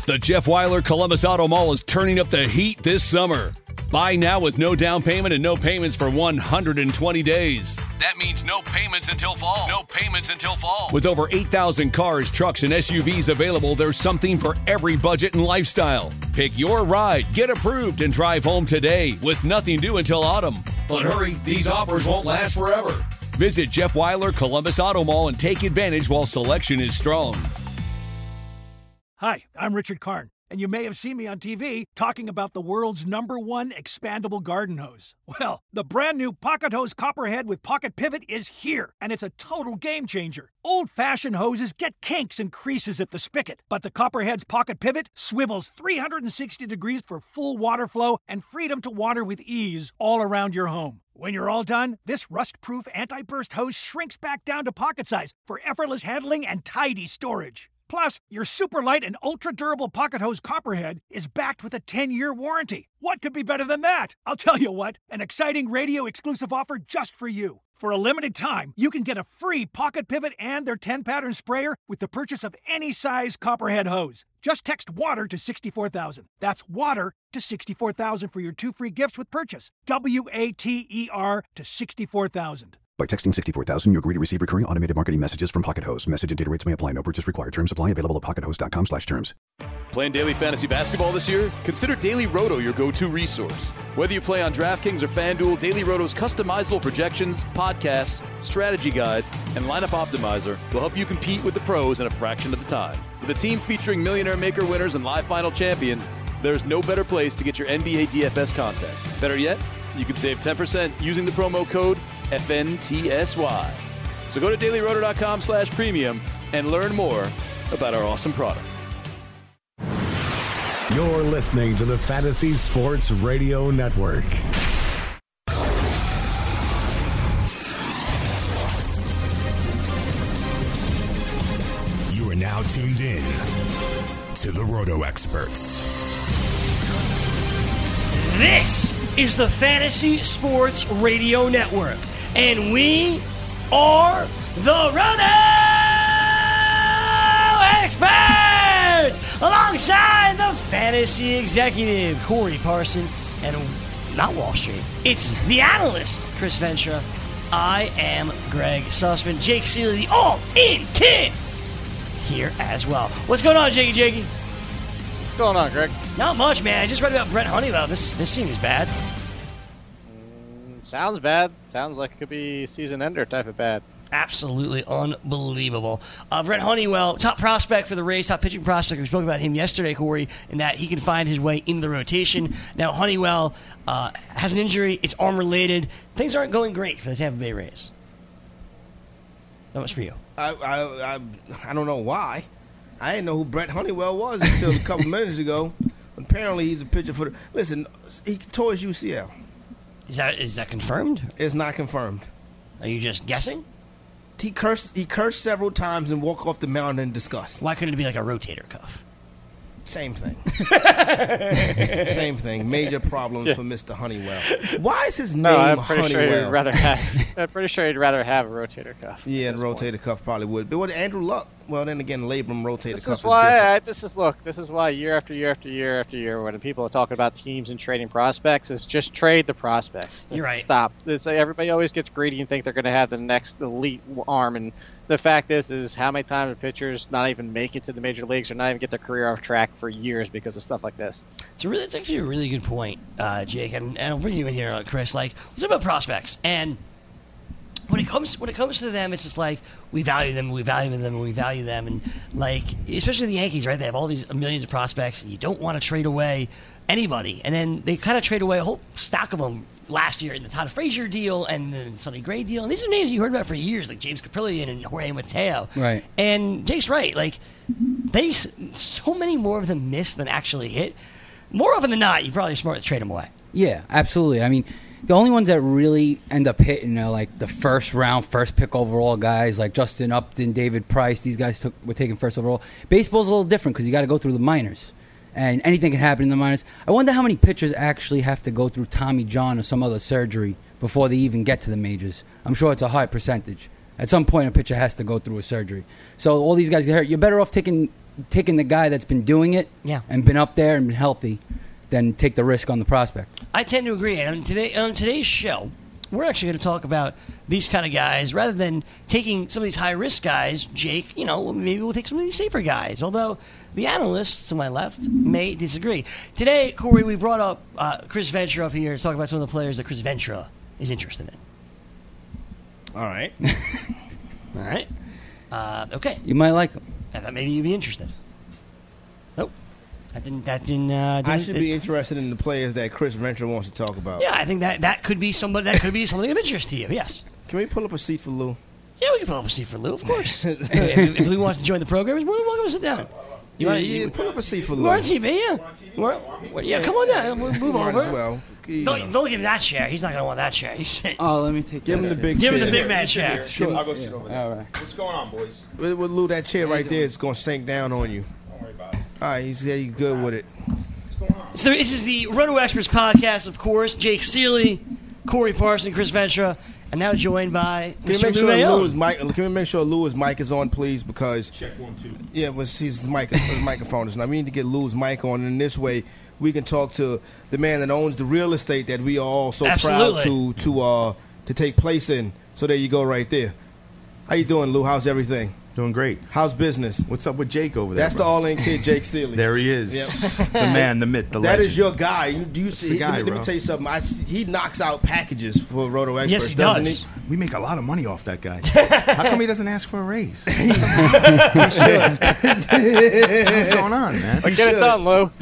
The Jeff Weiler Columbus Auto Mall is turning up the heat this summer. Buy now with no down payment and no payments for 120 days. That means no payments until fall. No payments until fall. With over 8,000 cars, trucks, and SUVs available, there's something for every budget and lifestyle. Pick your ride, get approved, and drive home today with nothing due until autumn. But hurry, these offers won't last forever. Visit Jeff Weiler Columbus Auto Mall and take advantage while selection is strong. Hi, I'm Richard Karn, and you may have seen me on TV talking about the world's #1 expandable garden hose. Well, the brand new Pocket Hose Copperhead with Pocket Pivot is here, and it's a total game changer. Old-fashioned hoses get kinks and creases at the spigot, but the Copperhead's Pocket Pivot swivels 360 degrees for full water flow and freedom to water with ease all around your home. When you're all done, this rust-proof anti-burst hose shrinks back down to pocket size for effortless handling and tidy storage. Plus, your super light and ultra-durable Pocket Hose Copperhead is backed with a 10-year warranty. What could be better than that? I'll tell you what, an exciting radio-exclusive offer just for you. For a limited time, you can get a free Pocket Pivot and their 10-pattern sprayer with the purchase of any size Copperhead hose. Just text WATER to 64,000. That's WATER to 64,000 for your 2 free gifts with purchase. WATER to 64,000. By texting 64,000, you agree to receive recurring automated marketing messages from Pocket Hose. Message and data rates may apply. No purchase required. Terms apply. Available at pockethose.com/terms. Playing daily fantasy basketball this year? Consider Daily Roto your go-to resource. Whether you play on DraftKings or FanDuel, Daily Roto's customizable projections, podcasts, strategy guides, and lineup optimizer will help you compete with the pros in a fraction of the time. With a team featuring Millionaire Maker winners and live final champions, there's no better place to get your NBA DFS content. Better yet, you can save 10% using the promo code FNTSY. So go to dailyroto.com/premium and learn more about our awesome product. You're listening to the Fantasy Sports Radio Network. You are now tuned in to the Roto Experts. This is the Fantasy Sports Radio Network, and we are the Roto Experts, alongside the fantasy executive, Corey Parson, and not Wall Street. It's the analyst, Chris Ventura. I am Greg Sussman. Jake Seeley, the all-in kid, here as well. What's going on, Jakey? What's going on, Greg? Not much, man. I just read about Brett Honeywell. This seems bad. Sounds bad. Sounds like it could be season ender type of bad. Absolutely unbelievable. Brett Honeywell, top prospect for the Rays, top pitching prospect. We spoke about him yesterday, Corey, in that he can find his way into the rotation. Now, Honeywell has an injury. It's arm-related. Things aren't going great for the Tampa Bay Rays. That was for you. I don't know why. I didn't know who Brett Honeywell was until a couple minutes ago. Apparently, he's a pitcher for the... Listen, he tore his UCL. Is that confirmed? It's not confirmed. Are you just guessing? He cursed several times and walked off the mound in disgust. Why couldn't it be like a rotator cuff? Same thing. Same thing. Major problems for Mr. Honeywell. Why is his name I'm pretty Honeywell? I'm pretty sure he'd rather have a rotator cuff. Yeah, the rotator cuff probably would. But what Andrew Luck? Well, then again, labrum rotator this cuff is why different. This is why year after year after year after year, when people are talking about teams and trading prospects, is just trade the prospects. You're right. Stop. Everybody always gets greedy and think they're going to have the next elite arm, and the fact is how many times do pitchers not even make it to the major leagues or not even get their career off track for years because of stuff like this. It's actually a really good point, Jake, and I'll bring you in here, Chris. Like, we're talking about prospects, and when it comes to them, it's just like we value them, and like especially the Yankees, right? They have all these millions of prospects, and you don't want to trade away anybody, and then they kind of trade away a whole stack of them last year in the Todd Frazier deal and the Sonny Gray deal, and these are names you heard about for years, like James Caprillion and Jorge Mateo. Right. And Jake's right, like so many more of them miss than actually hit. More often than not, you're probably smart to trade them away. Yeah, absolutely. I mean, the only ones that really end up hitting are like the first round, first pick overall guys like Justin Upton, David Price. These guys were taken first overall. Baseball's a little different because you got to go through the minors, and anything can happen in the minors. I wonder how many pitchers actually have to go through Tommy John or some other surgery before they even get to the majors. I'm sure it's a high percentage. At some point, a pitcher has to go through a surgery. So all these guys get hurt. You're better off taking taking the guy that's been doing it and been up there and been healthy than take the risk on the prospect. I tend to agree. And on today's show, we're actually going to talk about these kind of guys rather than taking some of these high-risk guys. Jake, maybe we'll take some of these safer guys, although the analysts to my left may disagree. Today, Corey, we brought up Chris Ventura up here to talk about some of the players that Chris Ventura is interested in. All right. All right. Okay. You might like him. I thought maybe you'd be interested. Nope. I should be interested in the players that Chris Ventura wants to talk about. Yeah, I think that could be somebody that could be something of interest to you. Yes. Can we pull up a seat for Lou? Yeah, we can pull up a seat for Lou, of course. if Lou wants to join the program, he's more than welcome to sit down. Pull up a seat for Lou. We're on TV, yeah. Come on down. We'll move over. As well. Don't give him that chair. He's not going to want that chair. Let me take. Give him the big chair. Give him the big man chair. Sure. I'll go sit over there. All right. What's going on, boys? With Lou, that chair right there is going to sink down on you. Don't worry about it. All right, he's good with it. What's going on? So this is the Roto Experts podcast, of course. Jake Seeley, Corey Parson, Chris Ventura, and now joined by Can we make sure Lou's mic is on, please? Because check 1 2. Yeah, his microphone is. Now we need to get Lou's mic on, and this way we can talk to the man that owns the real estate that we are all so proud to take place in. So there you go, right there. How you doing, Lou? How's everything? Doing great. How's business? What's up with Jake over there? That's the all-in kid, Jake Seeley. There he is. Yep. The man, the myth, the legend. That is your guy. Do you see? Guy, let me tell you something. He knocks out packages for Roto Experts. Yes, he doesn't does. he? We make a lot of money off that guy. How come he doesn't ask for a raise? He should. What's going on, man? Get it done, Lou.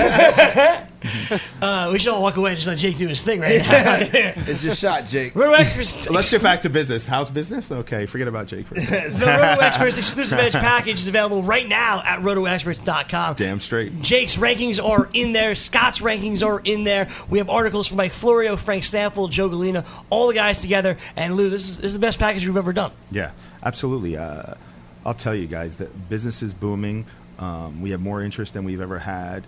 we should all walk away and just let Jake do his thing right now. It's your shot, Jake. Roto Experts. Let's get back to business. How's business? Okay, forget about Jake for a second. The Roto Experts exclusive edge package is available right now at rotoexperts.com. Damn straight. Jake's rankings are in there. Scott's rankings are in there. We have articles from Mike Florio, Frank Stanfield, Joe Galena, all the guys together. And Lou, this is the best package we've ever done. Yeah, absolutely. I'll tell you guys that business is booming. We have more interest than we've ever had.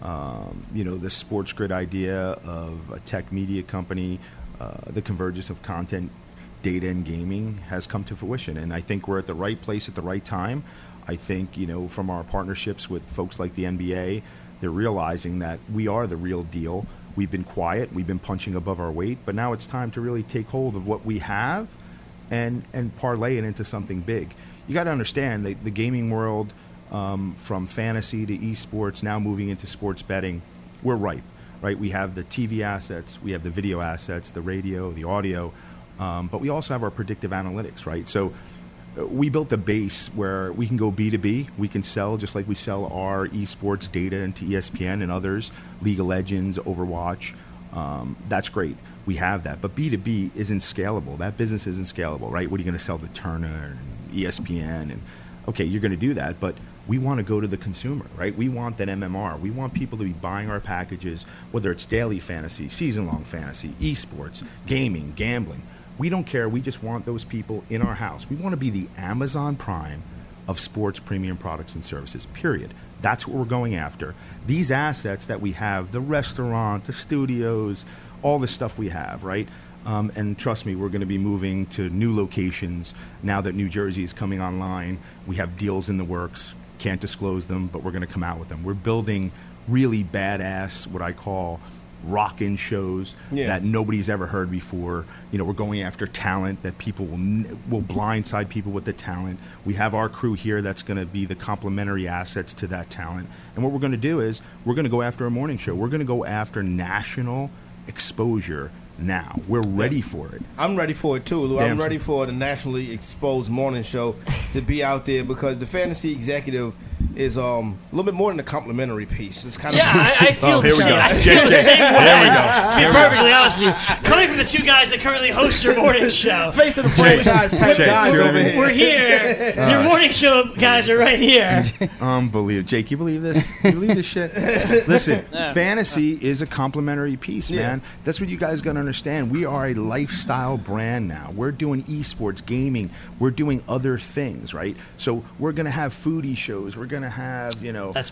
The Sports Grid idea of a tech media company, the convergence of content, data, and gaming has come to fruition. And I think we're at the right place at the right time. I think, from our partnerships with folks like the NBA, they're realizing that we are the real deal. We've been quiet. We've been punching above our weight. But now it's time to really take hold of what we have and parlay it into something big. You got to understand the gaming world, from fantasy to esports, now moving into sports betting, we're ripe, right? We have the TV assets, we have the video assets, the radio, the audio, but we also have our predictive analytics, right? So we built a base where we can go B2B. We can sell just like we sell our esports data into ESPN and others, League of Legends, Overwatch. That's great. We have that. But B2B isn't scalable. That business isn't scalable, right? What are you going to sell to Turner and ESPN? And okay, you're going to do that, but we want to go to the consumer, right? We want that MMR. We want people to be buying our packages, whether it's daily fantasy, season-long fantasy, esports, gaming, gambling. We don't care. We just want those people in our house. We want to be the Amazon Prime of sports premium products and services, period. That's what we're going after. These assets that we have, the restaurant, the studios, all the stuff we have, right? And trust me, we're going to be moving to new locations now that New Jersey is coming online. We have deals in the works. Can't disclose them, but we're going to come out with them. We're building really badass, what I call rock-in shows that nobody's ever heard before. We're going after talent that people will blindside people with the talent. We have our crew here that's going to be the complementary assets to that talent. And what we're going to do is we're going to go after a morning show. We're going to go after national exposure now. We're ready for it. I'm ready for it too, Lou. I'm ready for the nationally exposed morning show to be out there because the fantasy executive is a little bit more than a complimentary piece. It's kind of I feel the same. I feel the same way. To be perfectly honest with you, coming from the two guys that currently host your morning show, face of the franchise type guys over here. We're here. Your morning show guys are right here. Unbelievable, Jake. You believe this? You believe this shit? Listen, fantasy is a complimentary piece, man. That's what you guys got to understand. We are a lifestyle brand now. We're doing esports, gaming. We're doing other things, right? So we're going to have foodie shows. We're going to have,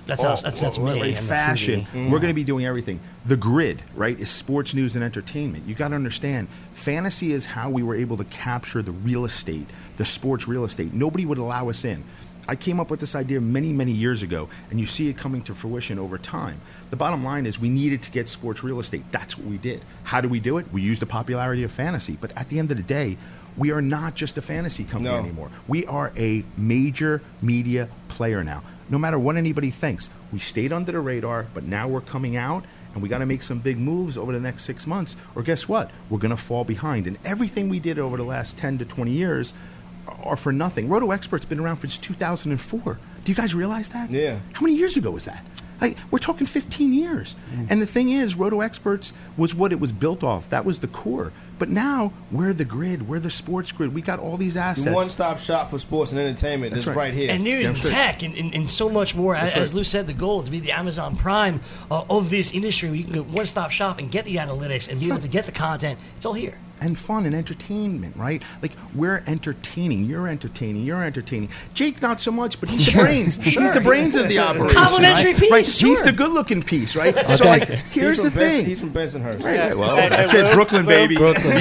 that's me. Fashion. We're going to be doing everything. The Grid, right, is sports, news, and entertainment. You got to understand, fantasy is how we were able to capture the real estate, the sports real estate. Nobody would allow us in. I came up with this idea many, many years ago, and you see it coming to fruition over time. The bottom line is we needed to get sports real estate. That's what we did. How do we do it? We used the popularity of fantasy. But at the end of the day, we are not just a fantasy company anymore. We are a major media player now. No matter what anybody thinks, we stayed under the radar, but now we're coming out, and we got to make some big moves over the next 6 months, or guess what? We're going to fall behind. And everything we did over the last 10 to 20 years are for nothing. Roto Expert's been around since 2004. Do you guys realize that? Yeah. How many years ago was that? We're talking 15 years. And the thing is, Roto Experts was what it was built off. That was the core. But now, we're the grid. We're the sports grid. We got all these assets. The one-stop shop for sports and entertainment is right here. And news and tech and so much more. As Lou said, the goal is to be the Amazon Prime of this industry. We can go one-stop shop and get the analytics and be able to get the content. It's all here. And fun and entertainment, right? Like, we're entertaining. You're entertaining. You're entertaining. Jake, not so much, but he's the brains. He's the brains of the operation. Complimentary piece. Right? He's the good-looking piece, right? So, like, here's the thing. He's from Bensonhurst. Right. Well, that's it. Brooklyn, baby.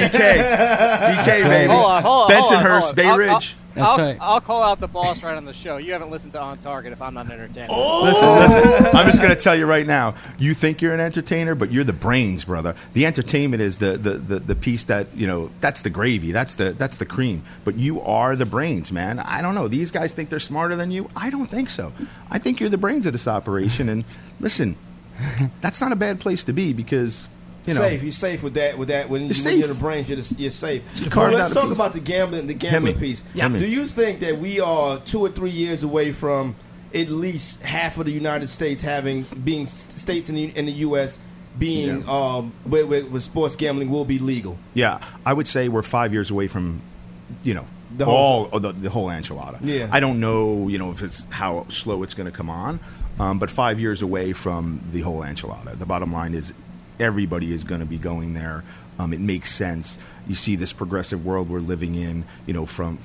BK, baby. Hold on, Bensonhurst, Bay Ridge. I'll call out the boss right on the show. You haven't listened to On Target if I'm not entertaining. Listen. I'm just going to tell you right now. You think you're an entertainer, but you're the brains, brother. The entertainment is the piece that, that's the gravy. That's the cream. But you are the brains, man. I don't know. These guys think they're smarter than you. I don't think so. I think you're the brains of this operation. And listen, that's not a bad place to be because. You're safe with that. When you're the brains, you're safe. Let's talk about the gambling piece. Yeah. Do you think that we are 2 or 3 years away from at least half of the United States being states in the U.S. being where sports gambling will be legal? Yeah, I would say we're 5 years away from, the whole enchilada. Yeah. I don't know, if it's how slow it's going to come on, but 5 years away from the whole enchilada. The bottom line is, everybody is going to be going there. It makes sense. You see this progressive world we're living in, from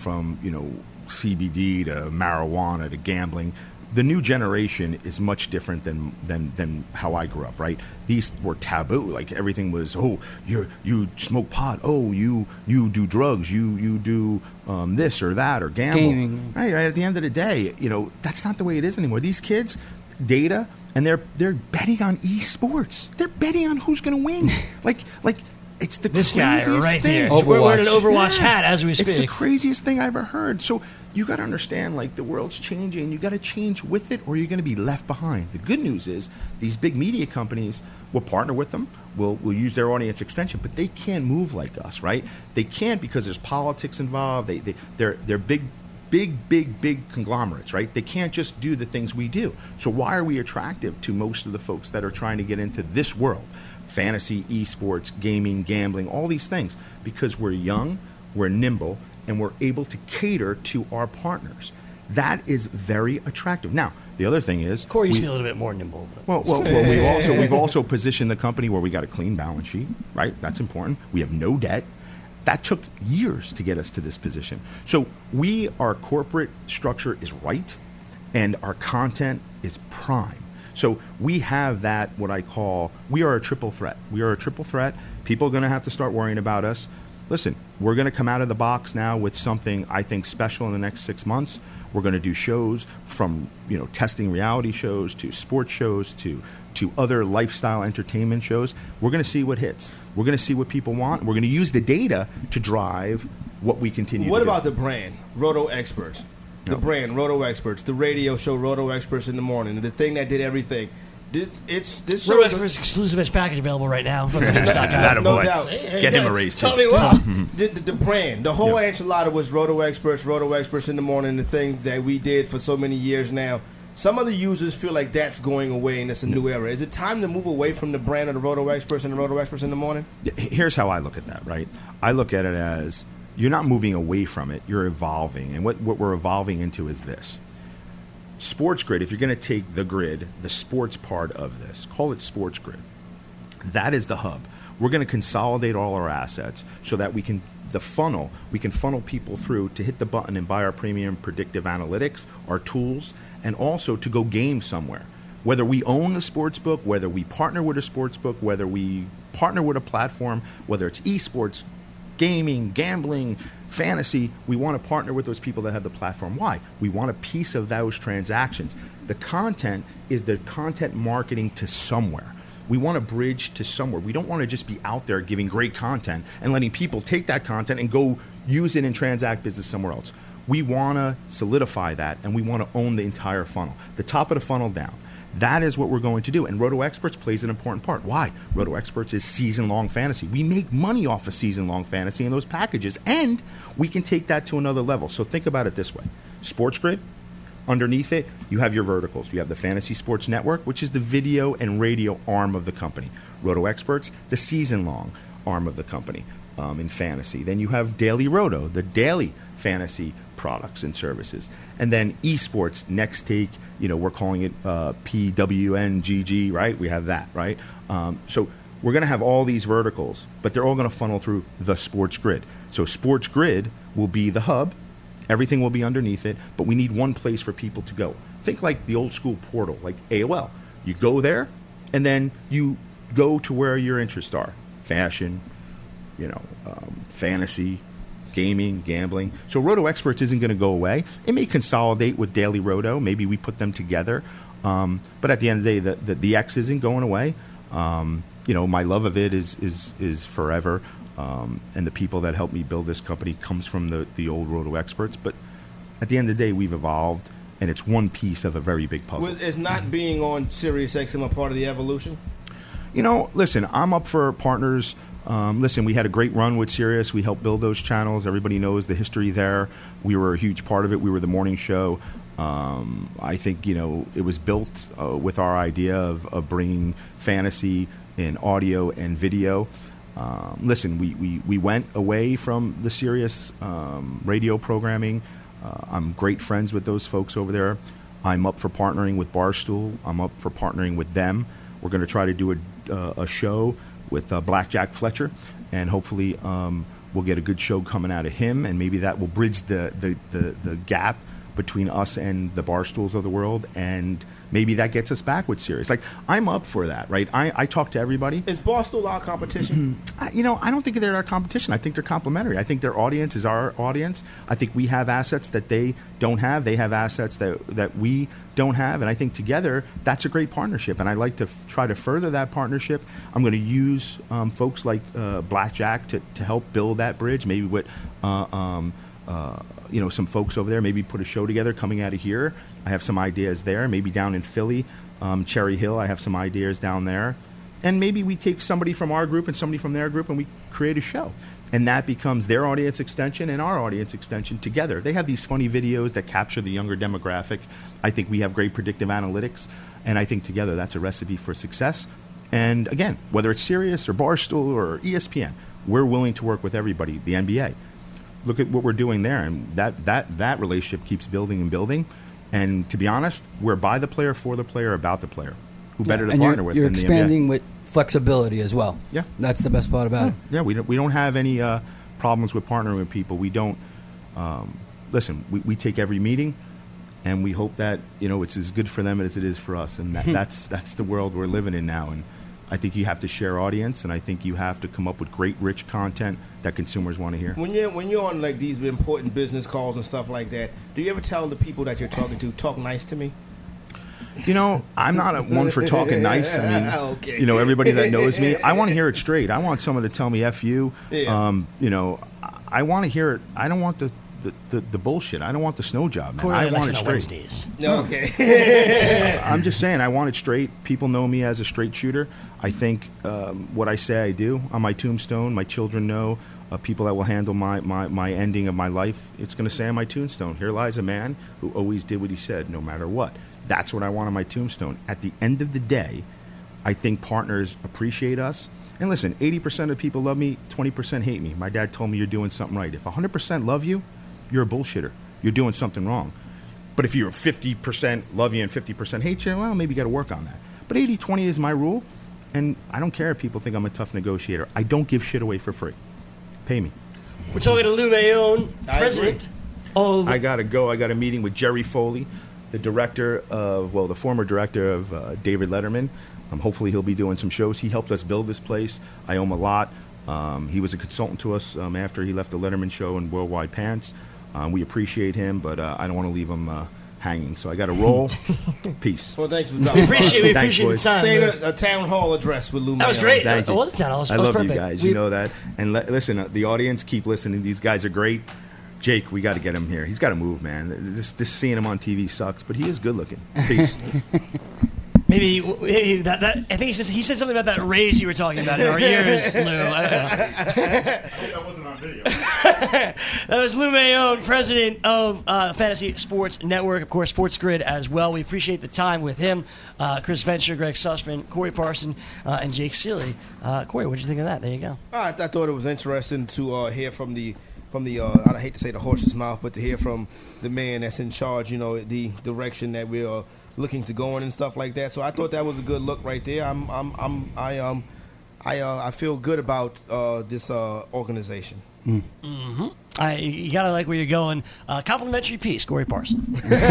CBD to marijuana to gambling. The new generation is much different than how I grew up, right? These were taboo. Like, everything was, you smoke pot. You do drugs. You do this or that or gamble. Gaming. Right. At the end of the day, that's not the way it is anymore. These kids, data. And they're betting on esports. They're betting on who's going to win. Like it's the this craziest guy right thing. there. We're wearing an Overwatch hat as we speak. It's the craziest thing I ever heard. So you got to understand, the world's changing. You got to change with it, or you're going to be left behind. The good news is these big media companies will partner with them. We'll use their audience extension, but they can't move like us, right? They can't because there's politics involved. They're big conglomerates, right? They can't just do the things we do. So why are we attractive to most of the folks that are trying to get into this world? Fantasy, esports, gaming, gambling, all these things. Because we're young, we're nimble, and we're able to cater to our partners. That is very attractive. Now, the other thing is... Corey used to be a little bit more nimble. But. Well, we've also positioned the company where we got a clean balance sheet, right? That's important. We have no debt. That took years to get us to this position. So our corporate structure is right, and our content is prime. So we have that, what I call, we are a triple threat. We are a triple threat. People are going to have to start worrying about us. Listen, we're going to come out of the box now with something I think special in the next 6 months. We're going to do shows from, testing reality shows to sports shows to other lifestyle entertainment shows. We're going to see what hits. We're going to see what people want. We're going to use the data to drive what we continue to do. What about the brand, Roto Experts? The brand, Roto Experts, the radio show, Roto Experts in the morning, the thing that did everything. This Roto Experts exclusive edge package available right now. No doubt. Get him a raise, tell me what. The brand, the whole enchilada was Roto Experts in the morning, the things that we did for so many years now. Some of the users feel like that's going away and it's a new era. Is it time to move away from the brand of the Roto Experts and the Roto Experts in the morning? Here's how I look at that, right? I look at it as you're not moving away from it, you're evolving. And what we're evolving into is this. Sports Grid, if you're going to take the grid, the sports part of this, call it Sports Grid. That is the hub. We're going to consolidate all our assets so that we can funnel people through to hit the button and buy our premium predictive analytics, our tools, and also to go game somewhere. Whether we own the sports book, whether we partner with a sports book, whether we partner with a platform, whether it's esports, gaming, gambling, fantasy. We want to partner with those people that have the platform. Why? We want a piece of those transactions. The content is the content marketing to somewhere. We want to bridge to somewhere. We don't want to just be out there giving great content and letting people take that content and go use it and transact business somewhere else. We want to solidify that, and we want to own the entire funnel, the top of the funnel down. That is what we're going to do, and Roto Experts plays an important part. Why? Roto Experts is season-long fantasy. We make money off of season-long fantasy in those packages, and we can take that to another level. So think about it this way. Sports Grid, underneath it, you have your verticals. You have the Fantasy Sports Network, which is the video and radio arm of the company. Roto Experts, the season-long arm of the company in fantasy. Then you have Daily Roto, the daily fantasy products and services. And then esports, Next Take, we're calling it PWNGG, right? We have that, right? So we're going to have all these verticals, but they're all going to funnel through the Sports Grid. So Sports Grid will be the hub. Everything will be underneath it, but we need one place for people to go. Think like the old school portal, like AOL. You go there, and then you go to where your interests are. Fashion, fantasy, gaming, gambling. So Roto Experts isn't going to go away. It may consolidate with Daily Roto. Maybe we put them together. But at the end of the day, the X isn't going away. My love of it is forever. And the people that helped me build this company comes from the old Roto Experts. But at the end of the day, we've evolved, and it's one piece of a very big puzzle. Is not being on SiriusXM a part of the evolution? Listen, I'm up for partners. Listen, we had a great run with Sirius. We helped build those channels. Everybody knows the history there. We were a huge part of it. We were the morning show. I think, it was built with our idea of bringing fantasy in audio and video. Listen, we went away from the Sirius radio programming. I'm great friends with those folks over there. I'm up for partnering with Barstool. I'm up for partnering with them. We're going to try to do a show with Blackjack Fletcher, and hopefully we'll get a good show coming out of him, and maybe that will bridge the gap between us and the Barstools of the world, and maybe that gets us back with Sirius. Like, I'm up for that, right? I talk to everybody. Is Barstool our competition? I don't think they're our competition. I think they're complementary. I think their audience is our audience. I think we have assets that they don't have. They have assets that we don't have. And I think together, that's a great partnership. And I'd like to try to further that partnership. I'm going to use folks like Blackjack to help build that bridge, maybe with some folks over there, maybe put a show together coming out of here. I have some ideas there. Maybe down in Philly, Cherry Hill, I have some ideas down there. And maybe we take somebody from our group and somebody from their group and we create a show. And that becomes their audience extension and our audience extension together. They have these funny videos that capture the younger demographic. I think we have great predictive analytics. And I think together that's a recipe for success. And again, whether it's Sirius or Barstool or ESPN, we're willing to work with everybody, the NBA. Look at what we're doing there, and that relationship keeps building and building. And to be honest, we're by the player, for the player, about the player. Who better to partner with you're than the NBA? You're expanding with flexibility as well. Yeah. That's the best part about it. Yeah, we don't have any problems with partnering with people. We don't listen. We take every meeting, and we hope that it's as good for them as it is for us. And that's the world we're living in now. And I think you have to share audience, and I think you have to come up with great, rich content that consumers want to hear. When you're on like these important business calls and stuff like that, do you ever tell the people that you're talking to, talk nice to me? I'm not one for talking nice. I mean, okay. Everybody that knows me, I want to hear it straight. I want someone to tell me F you. Yeah. I want to hear it. I don't want the bullshit. I don't want the snow job, man. Corey, I want it straight. Wednesdays. Okay. I'm just saying, I want it straight. People know me as a straight shooter. I think what I say I do on my tombstone, my children know. People that will handle my ending of my life, it's going to say on my tombstone, here lies a man who always did what he said, no matter what. That's what I want on my tombstone. At the end of the day, I think partners appreciate us. And listen, 80% of people love me, 20% hate me. My dad told me you're doing something right. If 100% love you, you're a bullshitter. You're doing something wrong. But if you're 50% love you and 50% hate you, well, maybe you got to work on that. But 80-20 is my rule, and I don't care if people think I'm a tough negotiator. I don't give shit away for free. Pay me. We're talking to Lou Mayone, president of... I got to go. I got a meeting with Jerry Foley, the former director of David Letterman. Hopefully he'll be doing some shows. He helped us build this place. I owe him a lot. He was a consultant to us after he left the Letterman show and Worldwide Pants. We appreciate him, but I don't want to leave him hanging. So I got to roll. Peace. Well, thanks for dropping We appreciate the time. Stay in a town hall address with Lou. That was great. Thank you. It was a town hall. I love perfect. you guys. You know that. And listen, the audience, keep listening. These guys are great. Jake, we got to get him here. He's got to move, man. Just seeing him on TV sucks, but he is good looking. Peace. Maybe that I think he said something about that raise you were talking about in our ears, Lou. That wasn't on video. That was Lou Mayone, president of Fantasy Sports Network, of course, Sports Grid as well. We appreciate the time with him. Chris Venture, Greg Sussman, Corey Parson, and Jake Seeley. Corey, what did you think of that? There you go. I thought it was interesting to hear from the I hate to say the horse's mouth, but to hear from the man that's in charge, the direction that we are looking to go in and stuff like that. So I thought that was a good look right there. I feel good about this organization. Mm-hmm. You gotta like where you're going. Complimentary piece, Corey Parson.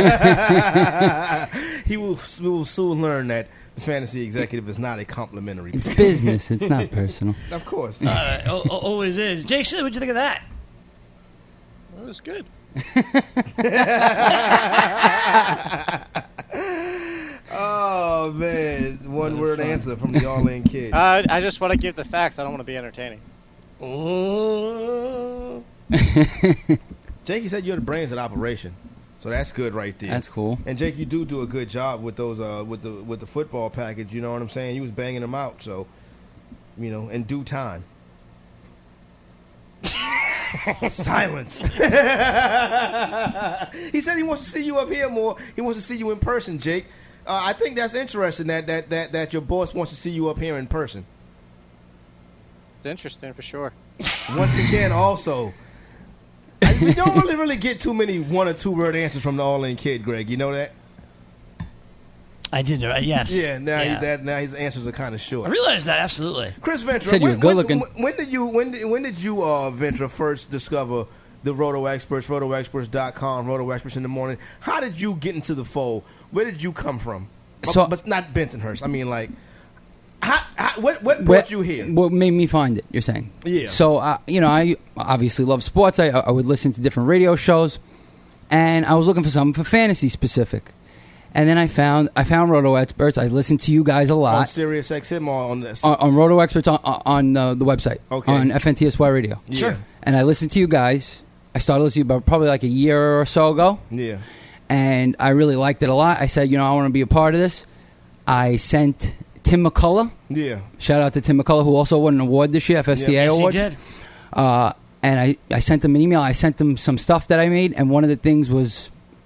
We will soon learn that the fantasy executive is not a complimentary piece. It's business. It's not personal. Of course. Always is. Jake, what'd you think of that? It was good. Oh man, one word answer from the All In Kid. I just want to give the facts. I don't want to be entertaining. Oh. Jake, you said you're the brains of the operation, so that's good right there. That's cool. And Jake, you do a good job with those with the football package. You know what I'm saying? You was banging them out, so in due time. Silence. He said he wants to see you up here more. He wants to see you in person, Jake. I think that's interesting that your boss wants to see you up here in person. It's interesting for sure. Once again, also, we don't really get too many 1 or 2 word answers from the All In Kid, Greg. You know that? I did know that, yes. Yeah, now his answers are kind of short. I realized that, absolutely. Chris Ventura, said you were good looking. When did you Ventura first discover the Roto Experts, rotoexperts.com, Roto Experts in the morning? How did you get into the fold? Where did you come from? But not Bensonhurst. I mean, like, what brought you here? What made me find it, you're saying? Yeah. So, I obviously love sports. I would listen to different radio shows, and I was looking for something for fantasy specific. And then I found Roto Experts. I listened to you guys a lot. On Sirius XM or on this? On Roto Experts on the website. Okay. On FNTSY Radio. Yeah. Sure. And I listened to you guys. I started listening about probably like a year or so ago. Yeah. And I really liked it a lot. I said, I want to be a part of this. I sent Tim McCullough. Yeah. Shout out to Tim McCullough, who also won an award this year, FSTA award. Yes, he did. And I sent him an email. I sent him some stuff that I made, and one of the things was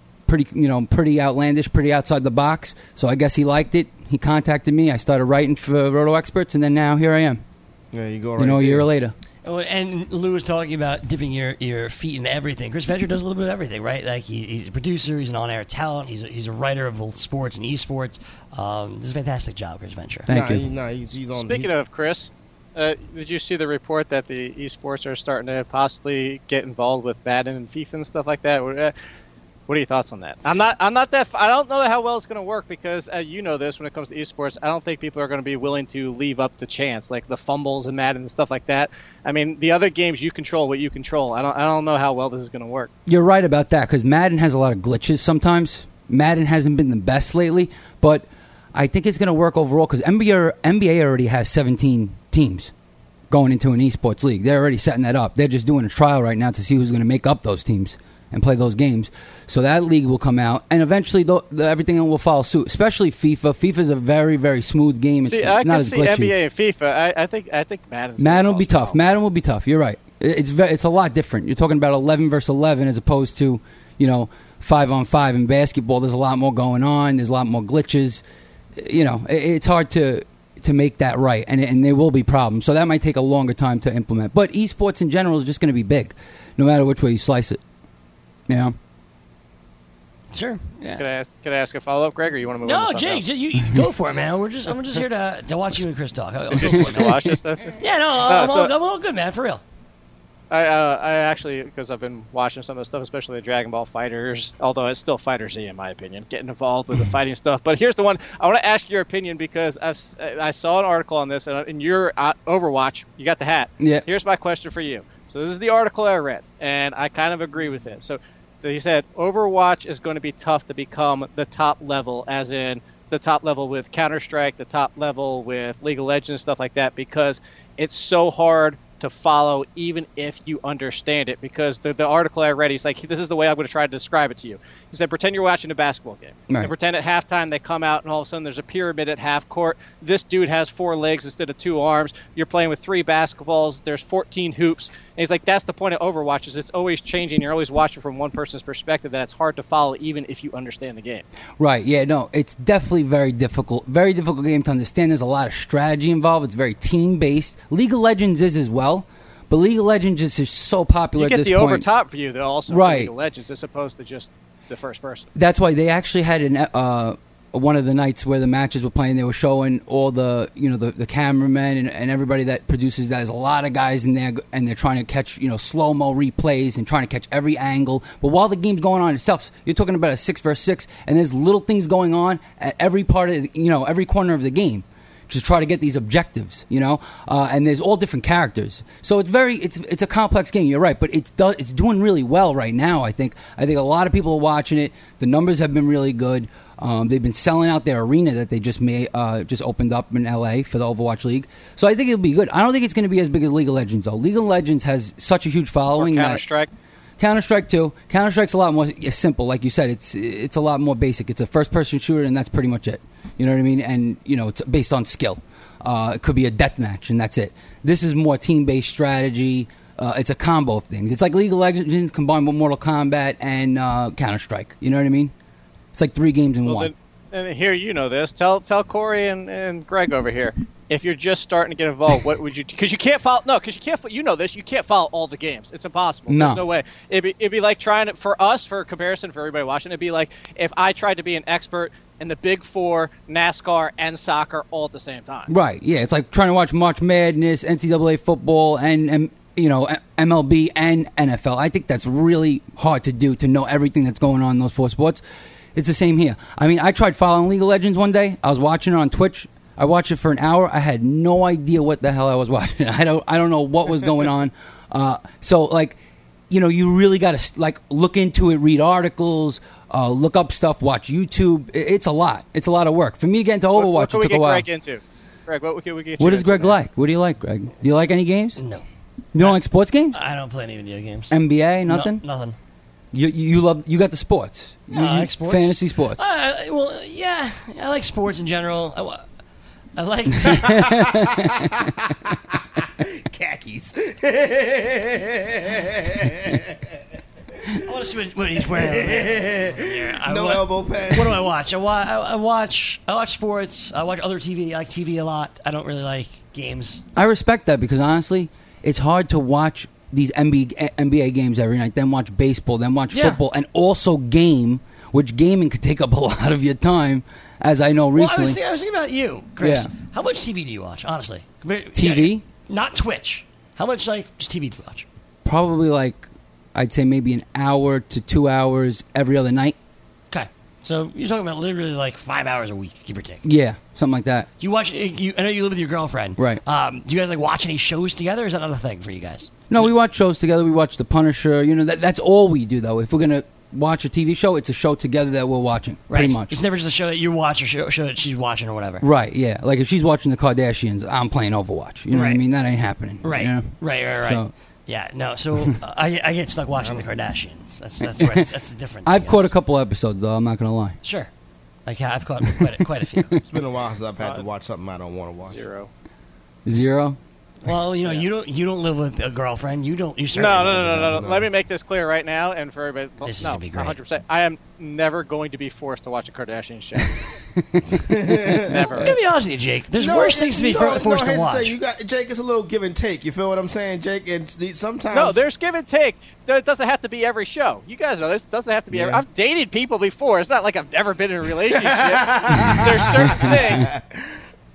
pretty outlandish, pretty outside the box. So I guess he liked it. He contacted me. I started writing for Roto Experts, and then now here I am. There you go. Right a year later. And Lou was talking about dipping your feet into everything. Chris Venture does a little bit of everything, right? Like he's a producer, he's an on-air talent, he's a writer of both sports and esports. This is a fantastic job, Chris Venture. Thank you. He's on. Speaking of Chris, did you see the report that the esports are starting to possibly get involved with Madden and FIFA and stuff like that? What are your thoughts on that? I don't know how well it's going to work because you know this when it comes to esports. I don't think people are going to be willing to leave up to chance, like the fumbles and Madden and stuff like that. I mean, the other games you control what you control. I don't know how well this is going to work. You're right about that because Madden has a lot of glitches sometimes. Madden hasn't been the best lately, but I think it's going to work overall because NBA already has 17 teams going into an esports league. They're already setting that up. They're just doing a trial right now to see who's going to make up those teams and play those games. So that league will come out, and eventually everything will follow suit, especially FIFA. FIFA is a very, very smooth game. See, it's I not can as see glitchy. NBA and FIFA. I think Madden will be tough. Madden will be tough. You're right. It's a lot different. You're talking about 11 versus 11 as opposed to 5-on-5 in basketball. There's a lot more going on. There's a lot more glitches. It's hard to make that right, and there will be problems. So that might take a longer time to implement. But esports in general is just going to be big, no matter which way you slice it. Sure. Yeah. Could I ask a follow up, Greg, or you want to move on? No, Jake, you go for it, man. I'm just here to watch you and Chris talk. To watch this? Yeah, I'm all good, man, for real. I actually, because I've been watching some of the stuff, especially the Dragon Ball Fighters, although it's still Fighter Z in my opinion, getting involved with the fighting stuff. But here's the one I want to ask your opinion, because I saw an article on this, and in your Overwatch, you got the hat. Yeah. Here's my question for you. So this is the article I read, and I kind of agree with it. So he said Overwatch is going to be tough to become the top level, as in the top level with Counter-Strike, the top level with League of Legends, stuff like that, because it's so hard to follow even if you understand it. Because the article I read, he's like, this is the way I'm going to try to describe it to you. He said, pretend you're watching a basketball game. Right. And pretend at halftime they come out and all of a sudden there's a pyramid at half court. This dude has 4 legs instead of 2 arms. You're playing with 3 basketballs. There's 14 hoops. And he's like, that's the point of Overwatch, is it's always changing. You're always watching from one person's perspective, that it's hard to follow even if you understand the game. Right, yeah, no, it's definitely very difficult game to understand. There's a lot of strategy involved. It's very team-based. League of Legends is as well, but League of Legends is just so popular at this point. You get the over-top view, though, also, for League of Legends, as opposed to just the first person. That's why they actually had one of the nights where the matches were playing, they were showing all the the cameramen and everybody that produces that. There's a lot of guys in there, and they're trying to catch slow-mo replays and trying to catch every angle. But while the game's going on itself, you're talking about a 6 versus 6, and there's little things going on at every part of every corner of the game to try to get these objectives, and there's all different characters. So it's a complex game. You're right, but it's doing really well right now. I think a lot of people are watching it. The numbers have been really good. They've been selling out their arena that they just opened up in LA for the Overwatch League. So I think it'll be good. I don't think it's going to be as big as League of Legends though. League of Legends has such a huge following. Or Counter-Strike. Counter-Strike too. Counter-Strike's a lot more simple, like you said. It's a lot more basic. It's a first-person shooter, and that's pretty much it. You know what I mean? And it's based on skill. It could be a deathmatch, and that's it. This is more team-based strategy. It's a combo of things. It's like League of Legends combined with Mortal Kombat and Counter-Strike. You know what I mean? It's like 3 games in one. And here, this. Tell Corey and Greg over here. If you're just starting to get involved, what would you? Because you can't follow. No, because you can't. You know this. You can't follow all the games. It's impossible. No. There's no way. It'd be like trying to, for us, for comparison, for everybody watching, it'd be like if I tried to be an expert in the Big 4, NASCAR, and soccer all at the same time. Right. Yeah. It's like trying to watch March Madness, NCAA football, and MLB and NFL. I think that's really hard to do, to know everything that's going on in those 4 sports. It's the same here. I mean, I tried following League of Legends one day. I was watching it on Twitch. I watched it for an hour. I had no idea what the hell I was watching. I don't know what was going on. So you really got to look into it, read articles, look up stuff, watch YouTube. It's a lot. It's a lot of work for me to get into Overwatch. What can we get Greg into? Greg, what can we get? What does Greg like? What do you like, Greg? Do you like any games? No. You don't like sports games? I don't play any video games. NBA, nothing. No, nothing. You got the sports. I like sports. Fantasy sports. Well, yeah, I like sports in general. I like khakis. I want to see what he's wearing. No elbow pads. What do I watch? I watch sports. I watch other TV. I like TV a lot. I don't really like games. I respect that, because honestly, it's hard to watch these NBA games every night, then watch baseball, then watch football, and also game, which gaming could take up a lot of your time, as I know recently. Well, I was thinking about you, Chris. Yeah. How much TV do you watch, honestly? TV? Not Twitch. How much, just TV do you watch? Probably, I'd say maybe an hour to 2 hours every other night. Okay. So you're talking about literally 5 hours a week, give or take. Yeah, something like that. Do you watch? I know you live with your girlfriend, right? Do you guys watch any shows together? Or is that another thing for you guys? No, we watch shows together. We watch The Punisher. That's all we do, though. If we're gonna watch a TV show, it's a show together that we're watching. Right. Pretty much. It's never just a show that you watch or show that she's watching or whatever. Right. Yeah. Like if she's watching the Kardashians, I'm playing Overwatch. You know what I mean? That ain't happening. Right. Right. So, yeah, no. So I get stuck watching the Kardashians. That's the difference. I've caught a couple episodes, though. I'm not gonna lie. Sure. I've caught quite a few. It's been a while since I've had to watch something I don't want to watch. Zero. Well, you don't live with a girlfriend. You certainly No. Let me make this clear right now, and for everybody. This is gonna be great. 100%. I am never going to be forced to watch a Kardashian show. Never. I'm gonna be honest with you, Jake. There's worse things to be forced to watch. Jake, it's a little give and take. You feel what I'm saying, Jake? And sometimes there's give and take. It doesn't have to be every show. You guys know this. It doesn't have to be. Yeah. I've dated people before. It's not like I've never been in a relationship. There's certain things.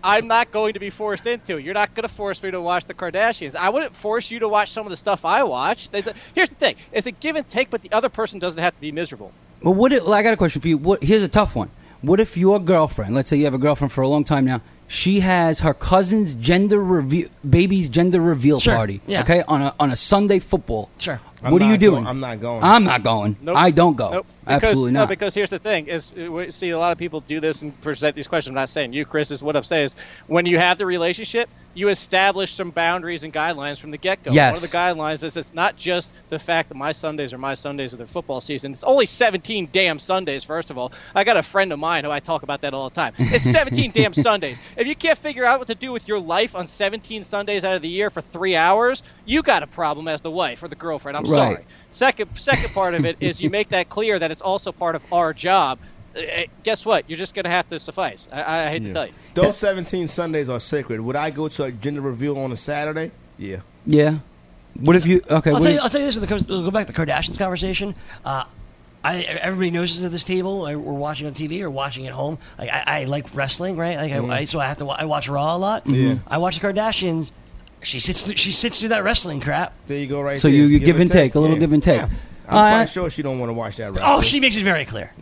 I'm not going to be forced into it. You're not going to force me to watch the Kardashians. I wouldn't force you to watch some of the stuff I watch. Here's the thing. It's a give and take, but the other person doesn't have to be miserable. Well, I got a question for you. Here's a tough one. What if your girlfriend, let's say you have a girlfriend for a long time now, she has her cousin's baby's gender reveal party, okay, on a Sunday football. Sure. What are you doing? I'm not going. I'm not going. Nope. I don't go. Nope. Absolutely not. No, because here's the thing: is we see a lot of people do this and present these questions. I'm not saying you, Chris, is what I'm saying is when you have the relationship, you establish some boundaries and guidelines from the get-go. Yes. One of the guidelines is it's not just the fact that my Sundays of the football season. It's only 17 damn Sundays, first of all. I got a friend of mine who I talk about that all the time. It's 17 damn Sundays. If you can't figure out what to do with your life on 17 Sundays out of the year for 3 hours, you got a problem as the wife or the girlfriend. I'm sorry. Second part of it is you make that clear that it's also part of our job. Guess what? You're just going to have to suffice. I hate to tell you. Those 17 Sundays are sacred. Would I go to a gender reveal on a Saturday? Yeah. Yeah. What if you? Okay. I'll tell you this. We'll go back to the Kardashians conversation. Everybody knows this at this table. We're watching on TV or watching at home. Like I like wrestling, right? Like so I have to. I watch Raw a lot. Yeah. I watch the Kardashians. She sits through that wrestling crap. There you go, right so there. So you give and take, a little give and take. Yeah. I'm quite sure she don't want to watch that wrestling. Oh, she makes it very clear.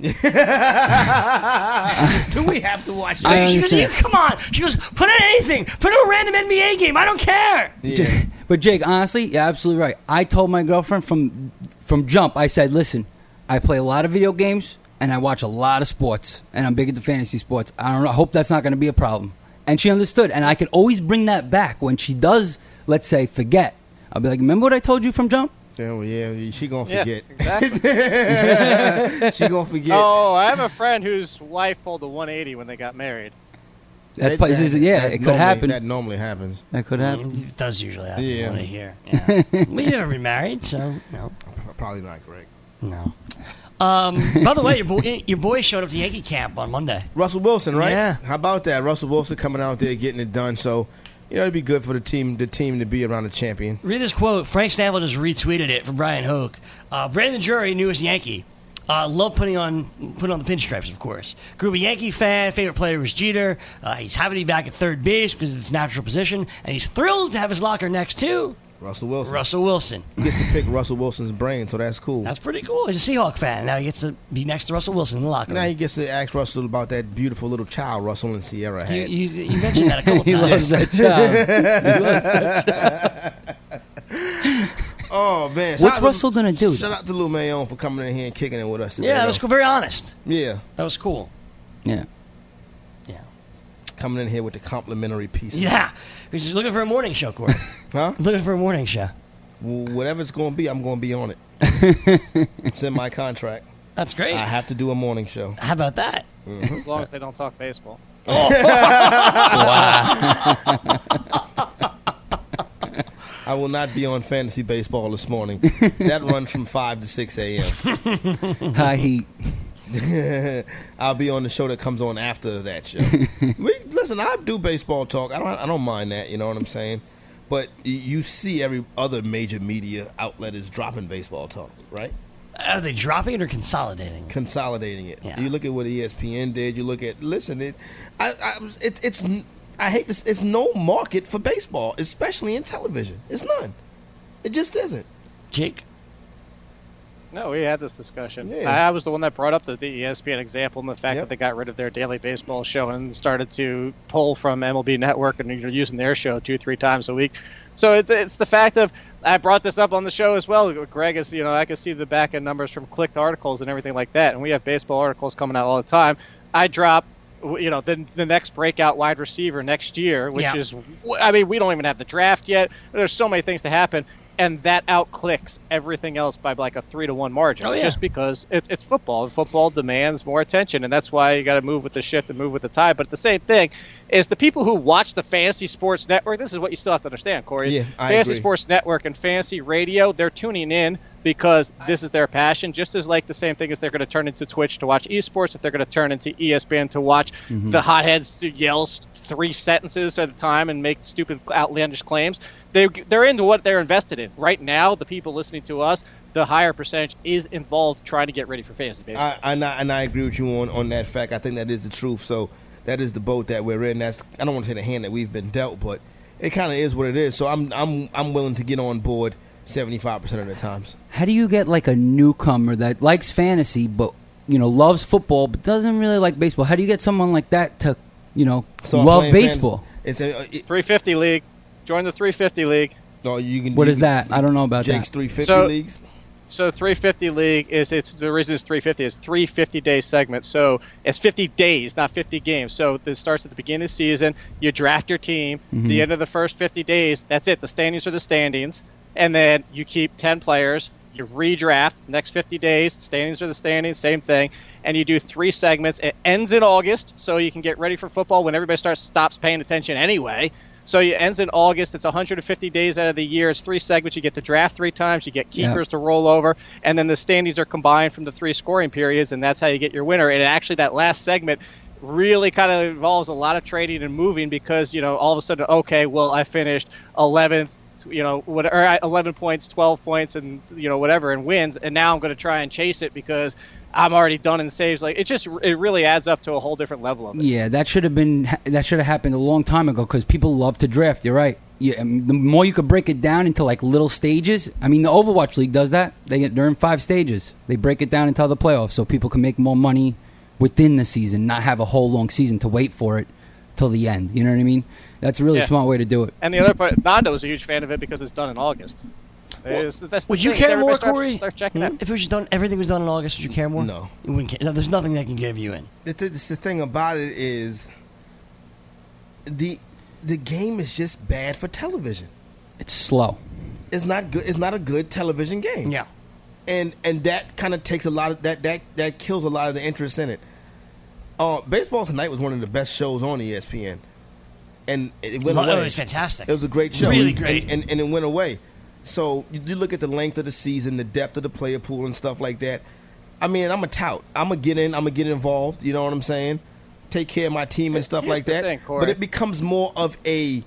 Do we have to watch that? She goes, come on. She goes, put in anything. Put in a random NBA game. I don't care. Yeah. But Jake, honestly, you're absolutely right. I told my girlfriend from jump, I said, listen, I play a lot of video games and I watch a lot of sports and I'm big into fantasy sports. I hope that's not going to be a problem. And she understood. And I could always bring that back when she does, let's say, forget. I'll be like, remember what I told you from jump? Yeah, she gonna forget. Yeah, exactly. She gonna forget. Oh, I have a friend whose wife pulled a 180 when they got married. It could happen. That normally happens. That could happen. It does usually happen. Yeah. I hear. Yeah. We've never been married, so no. Probably not correct. No. By the way, your boy showed up to Yankee camp on Monday. Russell Wilson, right? Yeah. How about that? Russell Wilson coming out there getting it done. So, it'd be good for the team to be around the champion. Read this quote. Frank Stanfield just retweeted it from Brian Hoke. Brandon Drury, newest Yankee. Loved putting on the pinstripes, of course. Grew up a Yankee fan. Favorite player was Jeter. He's happy to be back at third base because it's his natural position. And he's thrilled to have his locker next to Russell Wilson. Russell Wilson. He gets to pick Russell Wilson's brain, so that's cool. That's pretty cool. He's a Seahawk fan. Now he gets to be next to Russell Wilson in the locker room. Now he gets to ask Russell about that beautiful little child Russell and Sierra had. You mentioned that a couple times. He loves that child. Oh, man. What's Russell going to do? Shout out to Lou Mayon for coming in here and kicking it with us today. Yeah, that was cool. Very honest. Yeah. That was cool. Yeah. Coming in here with the complimentary pieces. Yeah. He's looking for a morning show, Corey. Huh? Looking for a morning show. Well, whatever it's going to be, I'm going to be on it. It's in my contract. That's great. I have to do a morning show. How about that? Mm-hmm. As long as they don't talk baseball. Oh. I will not be on fantasy baseball this morning. That runs from 5 to 6 a.m. High heat. I'll be on the show that comes on after that show. Listen, I do baseball talk. I don't mind that. You know what I'm saying? But you see every other major media outlet is dropping baseball talk, right? Are they dropping it or consolidating it? Consolidating it. Yeah. You look at what ESPN did. You look at I hate this. It's no market for baseball, especially in television. It's none. It just isn't. Jake? No, we had this discussion. Yeah. I was the one that brought up the ESPN example and the fact that they got rid of their daily baseball show and started to pull from MLB Network and you're using their show 2-3 times a week. So it's the fact of, I brought this up on the show as well. Greg is, I can see the back end numbers from clicked articles and everything like that. And we have baseball articles coming out all the time. I drop, the next breakout wide receiver next year, which is, we don't even have the draft yet. There's so many things to happen. And that outclicks everything else by like a 3-1 margin, just because it's football. And football demands more attention, and that's why you got to move with the shift and move with the tide. But the same thing is the people who watch the Fantasy Sports Network. This is what you still have to understand, Corey. Yeah, I Fantasy agree. Sports Network and Fantasy Radio, they're tuning in because this is their passion. Just as like the same thing as they're going to turn into Twitch to watch esports, if they're going to turn into ESPN to watch the hotheads to yell 3 sentences at a time and make stupid, outlandish claims. They're into what they're invested in. Right now, the people listening to us, the higher percentage is involved trying to get ready for fantasy baseball. And I agree with you on that fact. I think that is the truth. So that is the boat that we're in. I don't want to say the hand that we've been dealt, but it kind of is what it is. So I'm willing to get on board 75% of the times. How do you get like a newcomer that likes fantasy but loves football but doesn't really like baseball? How do you get someone like that to love baseball? It's a 350 league. Join the 350 league. No, what is that? I don't know about Jake's that. 350 leagues. So 350 league it's the reason it's 350 is 3 50-day segments. So it's 50 days, not 50 games. So it starts at the beginning of the season. You draft your team. The end of the first 50 days, that's it. The standings are the standings, and then you keep 10 players. You redraft next 50 days. Standings are the standings, same thing. And you do 3 segments. It ends in August, so you can get ready for football when everybody stops paying attention anyway. So it ends in August. It's 150 days out of the year. It's 3 segments. You get to draft 3 times. You get keepers to roll over. And then the standings are combined from the 3 scoring periods, and that's how you get your winner. And actually that last segment really kind of involves a lot of trading and moving because, all of a sudden, okay, well, I finished 11th, 11 points, 12 points, and, whatever, and wins. And now I'm going to try and chase it because I'm already done in saves. Like it really adds up to a whole different level of it. Yeah, that should have happened a long time ago because people love to draft. You're right. Yeah, the more you could break it down into like little stages. I mean, the Overwatch League does that. They're in 5 stages. They break it down into the playoffs so people can make more money within the season, not have a whole long season to wait for it till the end. You know what I mean? That's a really smart way to do it. And the other part, Nando was a huge fan of it because it's done in August. Would you care more, Corey? Start checking out. If it was just done, everything was done in August, would you care more? No. You wouldn't care. No, there's nothing that can give you in. The thing about it is the game is just bad for television. It's slow. It's not good. It's not a good television game. Yeah. And that kind of takes a lot of that kills a lot of the interest in it. Baseball Tonight was one of the best shows on ESPN, and it went away. It was fantastic. It was a great show, really great, and it went away. So you look at the length of the season, the depth of the player pool, and stuff like that. I mean, I'm a tout. I'm gonna get in. I'm gonna get involved. You know what I'm saying? Take care of my team and stuff like that. But it becomes more of a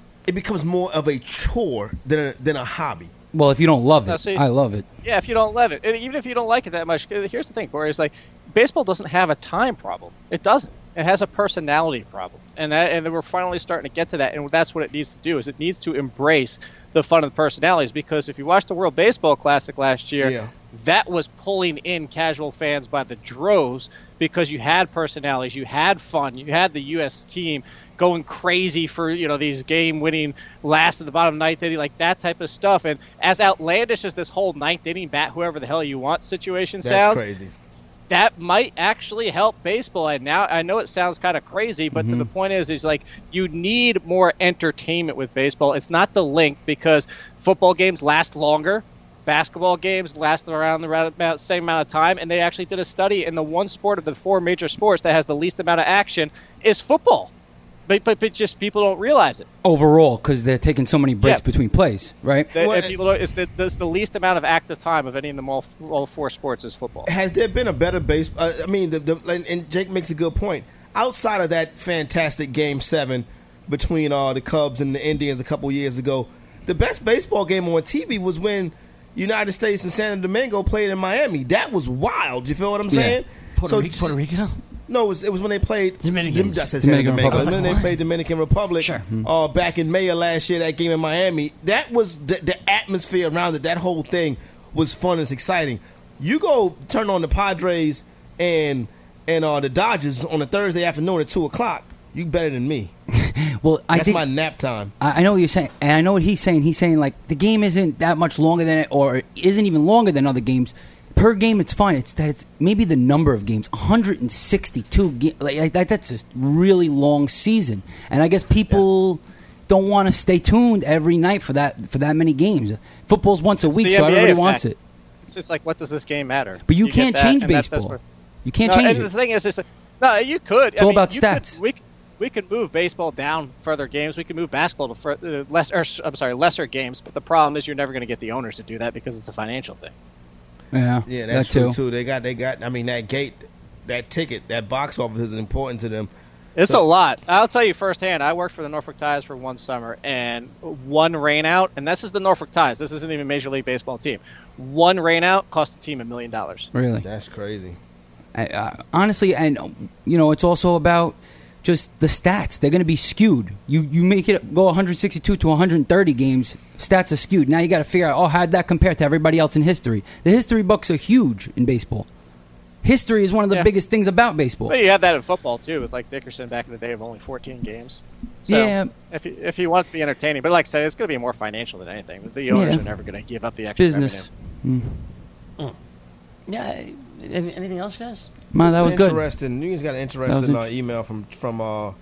chore than a hobby. Well, if you don't love it, I love it. Yeah, if you don't love it, and even if you don't like it that much, here's the thing, Corey. It's like baseball doesn't have a time problem. It doesn't. It has a personality problem, and we're finally starting to get to that. And that's what it needs to do. Is it needs to embrace the fun of the personalities. Because if you watched the World Baseball Classic last year, that was pulling in casual fans by the droves because you had personalities, you had fun, you had the U.S. team going crazy for these game-winning last at the bottom ninth inning, like that type of stuff. And as outlandish as this whole ninth inning bat whoever the hell you want situation sounds, crazy. That might actually help baseball. And now I know it sounds kind of crazy, but to the point is like you need more entertainment with baseball. It's not the length because football games last longer. Basketball games last around the same amount of time. And they actually did a study, and the one sport of the 4 major sports that has the least amount of action is football. But just people don't realize it. Overall, because they're taking so many breaks between plays, right? It's the least amount of active time of any of them all 4 sports is football. Has there been a better baseball? And Jake makes a good point. Outside of that fantastic Game 7 between the Cubs and the Indians a couple years ago, the best baseball game on TV was when United States and San Domingo played in Miami. That was wild. You feel what I'm saying? Puerto Rico? No, it was when they played Dominican Republic. When they played Dominican Republic back in May of last year, that game in Miami. That was the atmosphere around it. That whole thing was fun and it's exciting. You go turn on the Padres and the Dodgers on a Thursday afternoon at 2:00. You better than me. Well, that's my nap time. I know what you're saying, and I know what he's saying. He's saying like the game isn't that much longer than it, or isn't even longer than other games. Per game, it's fine. It's that it's maybe the number of games, 162. That's a really long season, and I guess people don't want to stay tuned every night for that many games. Football's once a week, so everybody wants it. It's just like, what does this game matter? But you can't change baseball. You can't change it. The thing is, no, you could. It's all about stats. We could move baseball down further games. We could move basketball to lesser games. But the problem is, you're never going to get the owners to do that because it's a financial thing. Yeah, that's true too. They got. I mean, that gate, that ticket, that box office is important to them. It's a lot. I'll tell you firsthand. I worked for the Norfolk Tides for one summer, and one rain out, and this is the Norfolk Tides. This isn't even a Major League Baseball team. One rain out cost the team $1 million. Really? That's crazy. Honestly, and it's also about just the stats. They're going to be skewed. You make it go 162 to 130 games, stats are skewed. Now you got to figure out, how'd that compare to everybody else in history? The history books are huge in baseball. History is one of the biggest things about baseball. But you had that in football too, with like Dickerson back in the day of only 14 games. So yeah. If you want to be entertaining, but like I said, it's going to be more financial than anything. The owners are never going to give up the extra business. Yeah. Anything else, guys? Man, that was good. Interesting. You guys got an interesting email from Tom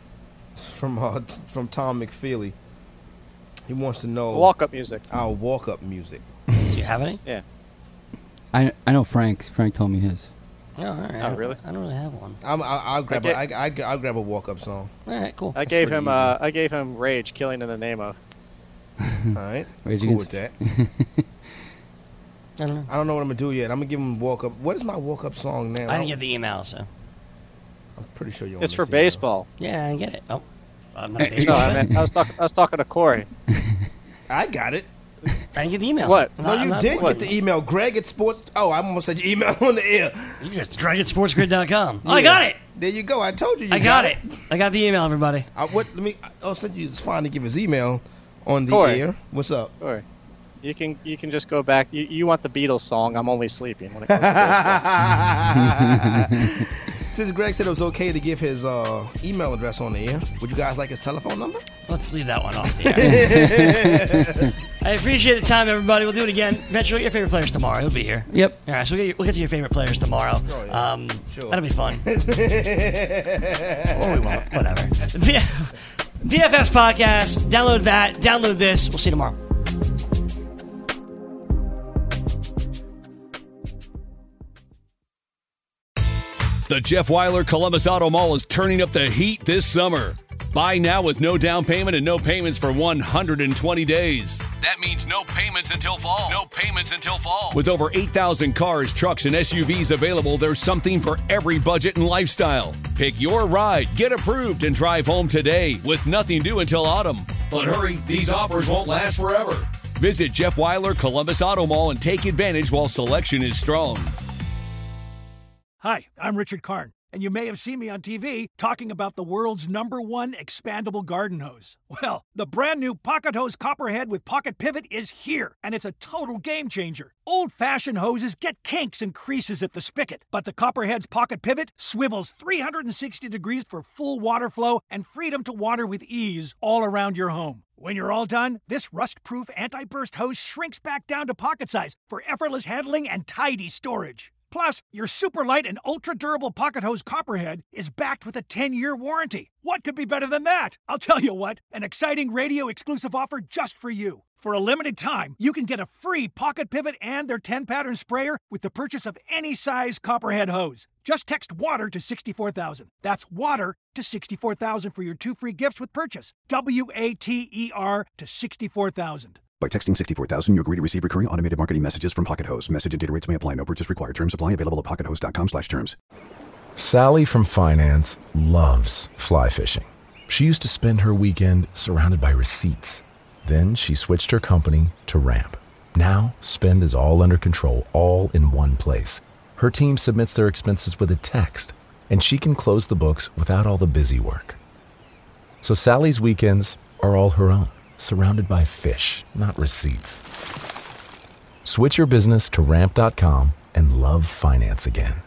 McFeely. He wants to know walk-up music. Our walk-up music. Do you have any? Yeah. I know Frank's. Frank told me his. Oh, all right. Oh, really? I don't really have one. I'll grab a walk-up song. All right, cool. I gave him Rage, Killing in the Name of. All right. Rage cool with that. I don't know. I don't know what I'm gonna do yet. I'm gonna give him walk-up. What is my walk-up song now? I didn't get the email, so. I'm pretty sure you. It's for baseball. Yeah, I didn't get it. Oh, I'm not a baseball. I was talking to Corey. I got it. I didn't get the email. What? No, you did get the email. Greg at Sports. Oh, I almost said your email on the air. It's Greg at SportsGrid.com. Oh, I got it. There you go. I told you. I got it. I got the email, everybody. I'll send you. It's fine to give his email on the Corey. air. What's up? Corey. You can just go back. You want the Beatles song? I'm Only Sleeping when it comes to baseball. Since Greg said it was okay to give his email address on the air, would you guys like his telephone number? Let's leave that one off the air. I appreciate the time, everybody. We'll do it again. Eventually, your favorite players tomorrow. He'll be here. Yep. All right, so we'll get to your favorite players tomorrow. Oh, yeah. Sure. That'll be fun. Or we won't. Whatever. BFF's podcast. Download that. Download this. We'll see you tomorrow. The Jeff Weiler Columbus Auto Mall is turning up the heat this summer. Buy now with no down payment and no payments for 120 days. That means no payments until fall. No payments until fall. With over 8,000 cars, trucks, and SUVs available, there's something for every budget and lifestyle. Pick your ride, get approved, and drive home today with nothing due until autumn. But hurry, these offers won't last forever. Visit Jeff Weiler Columbus Auto Mall and take advantage while selection is strong. Hi, I'm Richard Karn, and you may have seen me on TV talking about the world's #1 expandable garden hose. Well, the brand new Pocket Hose Copperhead with Pocket Pivot is here, and it's a total game changer. Old-fashioned hoses get kinks and creases at the spigot, but the Copperhead's Pocket Pivot swivels 360 degrees for full water flow and freedom to water with ease all around your home. When you're all done, this rust-proof anti-burst hose shrinks back down to pocket size for effortless handling and tidy storage. Plus, your super light and ultra-durable Pocket Hose Copperhead is backed with a 10-year warranty. What could be better than that? I'll tell you what, an exciting radio-exclusive offer just for you. For a limited time, you can get a free Pocket Pivot and their 10-pattern sprayer with the purchase of any size Copperhead hose. Just text WATER to 64,000. That's WATER to 64,000 for your 2 free gifts with purchase. WATER to 64,000. By texting 64,000, you agree to receive recurring automated marketing messages from Pocket Hose. Message and data rates may apply. No purchase required. Terms apply. Available at pockethose.com/terms. Sally from finance loves fly fishing. She used to spend her weekend surrounded by receipts. Then she switched her company to Ramp. Now, spend is all under control, all in one place. Her team submits their expenses with a text, and she can close the books without all the busy work. So Sally's weekends are all her own, surrounded by fish, not receipts. Switch your business to Ramp.com and love finance again.